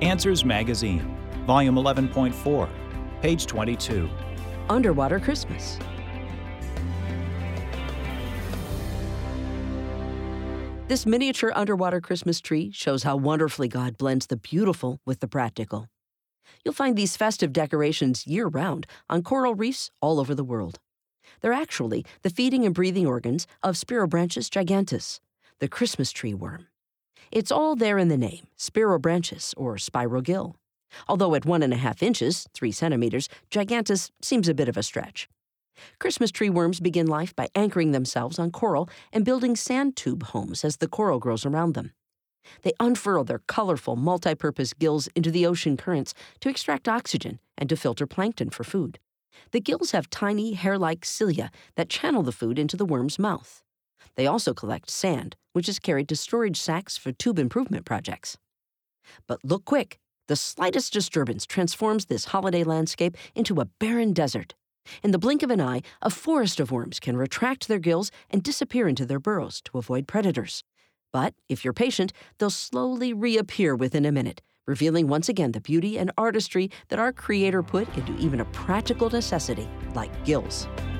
Answers Magazine, Volume 11.4, page 22. Underwater Christmas. This miniature underwater Christmas tree shows how wonderfully God blends the beautiful with the practical. You'll find these festive decorations year-round on coral reefs all over the world. They're actually the feeding and breathing organs of Spirobranchus gigantus, the Christmas tree worm. It's all there in the name, Spirobranchus, or spirogill. Although at 1.5 inches, 3 centimeters, gigantus seems a bit of a stretch. Christmas tree worms begin life by anchoring themselves on coral and building sand tube homes as the coral grows around them. They unfurl their colorful, multi-purpose gills into the ocean currents to extract oxygen and to filter plankton for food. The gills have tiny, hair-like cilia that channel the food into the worm's mouth. They also collect sand, which is carried to storage sacks for tube improvement projects. But look quick. The slightest disturbance transforms this holiday landscape into a barren desert. In the blink of an eye, a forest of worms can retract their gills and disappear into their burrows to avoid predators. But if you're patient, they'll slowly reappear within a minute, revealing once again the beauty and artistry that our Creator put into even a practical necessity like gills.